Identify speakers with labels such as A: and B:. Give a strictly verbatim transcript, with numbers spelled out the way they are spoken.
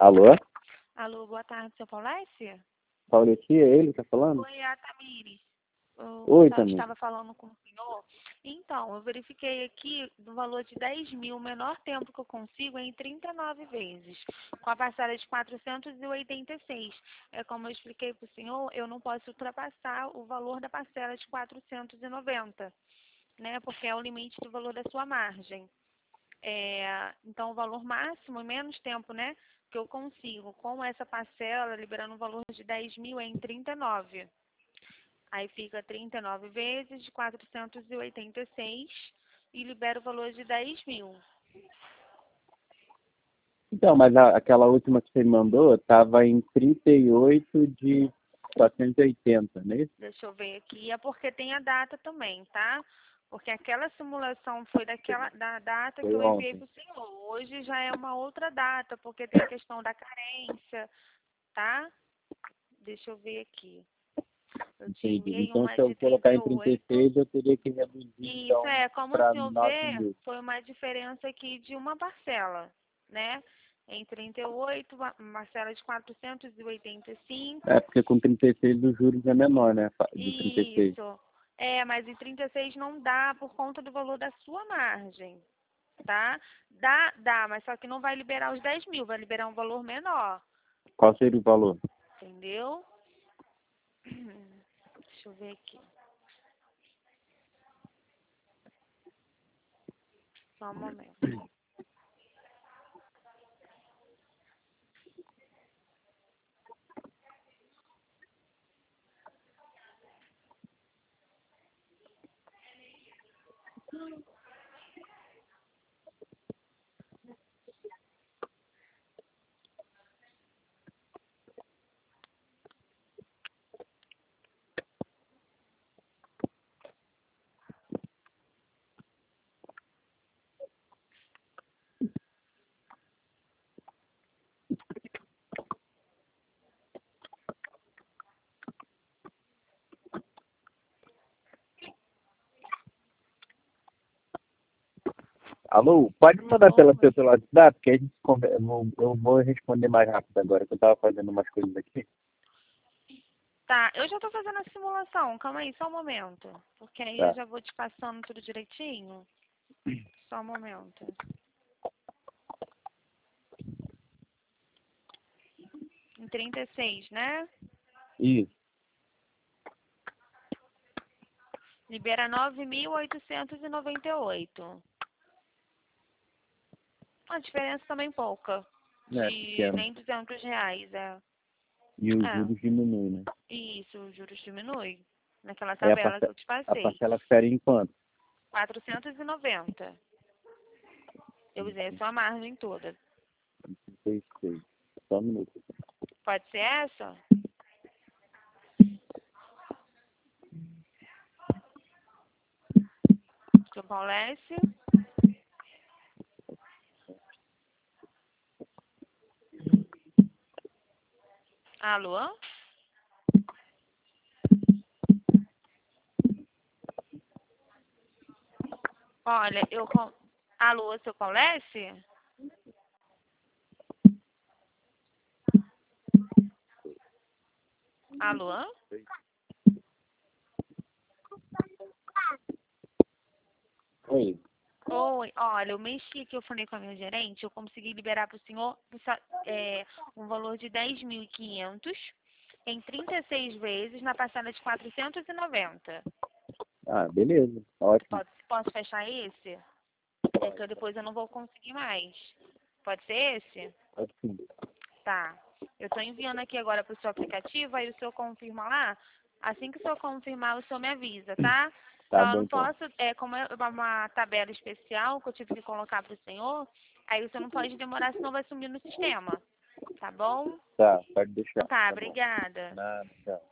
A: Alô?
B: Alô, boa tarde, seu Paulécia?
A: Pauletia, é ele que tá falando?
B: Oi, é a Tamires. Eu
A: Oi,
B: tá-
A: Tamires.
B: estava falando com o senhor. Então, eu verifiquei aqui do valor de dez mil, o menor tempo que eu consigo é em trinta e nove vezes, com a parcela de quatrocentos e oitenta e seis. É como eu expliquei para o senhor, eu não posso ultrapassar o valor da parcela de quatrocentos e noventa, né? Porque é o limite do valor da sua margem. É, então, o valor máximo, em menos tempo, né, que eu consigo com essa parcela, liberando um valor de dez mil, é em trinta e nove. Aí fica trinta e nove vezes de quatrocentos e oitenta e seis e libera o valor de dez mil.
A: Então, mas a- aquela última que você me mandou tava em trinta e oito de quatrocentos e oitenta, não é isso?
B: Deixa eu ver aqui. É porque tem a data também, tá? Porque aquela simulação foi daquela da data que
A: Foi
B: eu enviei
A: ontem.
B: para o senhor. Hoje já é uma outra data, porque tem a questão da carência, tá? Deixa eu ver aqui. Eu te
A: Entendi.
B: enviei
A: Então,
B: uma
A: se eu
B: de
A: colocar
B: trinta e
A: em trinta e
B: oito.
A: seis, eu teria que reduzir,
B: Isso
A: então,
B: é, como o
A: para
B: senhor
A: nove
B: vê,
A: mil.
B: foi uma diferença aqui de uma parcela, né? Em trinta e oito, uma parcela de quatrocentos e oitenta e cinco.
A: É, porque com trinta e seis os juros é menor, né? fa- De trinta e seis.
B: Isso. É, mas em trinta e seis não dá por conta do valor da sua margem, tá? Dá, dá, mas só que não vai liberar os dez mil, vai liberar um valor menor,
A: Qual seria o valor?
B: entendeu? Deixa eu ver aqui. Só um momento.
A: Alô? Pode me mandar pela,
B: Oi.
A: pelo WhatsApp, que a gente conversa. Eu vou, eu vou responder mais rápido agora, que eu tava fazendo umas coisas aqui.
B: Tá, eu já tô fazendo a simulação. Calma aí, só um momento. Porque aí eu
A: Tá.
B: já vou te passando tudo direitinho. Só um momento. Em trinta e seis, né?
A: Isso.
B: Libera nove mil oitocentos e noventa e oito. A diferença também pouca.
A: É,
B: De
A: pequeno.
B: nem duzentos reais, é.
A: E os
B: É,
A: juros diminuem, né?
B: isso, os juros diminuem. Naquela
A: Aí a,
B: tabela que
A: parce...
B: eu te
A: a
B: passei.
A: parcela ficaria em quanto?
B: quatrocentos e noventa. Eu usei a sua margem toda.
A: trinta e seis. Só um minuto.
B: Pode ser essa? Seu Paulécio? Alô? Olha, eu... com- Alô, seu Paulécio? Alô?
A: Oi.
B: Oi, olha, eu mexi aqui, eu falei com a minha gerente, eu consegui liberar para o senhor é, um valor de dez mil e quinhentos em trinta e seis vezes na parcela de quatrocentos e noventa.
A: Ah, beleza. Ótimo.
B: Pode, posso fechar esse? É que eu depois eu não vou conseguir mais. Pode ser esse?
A: Ótimo.
B: Tá. Eu estou enviando aqui agora para o seu aplicativo, aí o senhor confirma lá. Assim que o senhor confirmar, o senhor me avisa, tá?
A: Tá
B: Então eu
A: bom,
B: não
A: então.
B: posso, é como é uma tabela especial que eu tive que colocar para o senhor, aí o senhor não pode demorar, senão vai sumir no sistema. Tá bom?
A: Tá, pode deixar.
B: Então tá,
A: Tá bom.
B: obrigada.
A: Nada, tchau.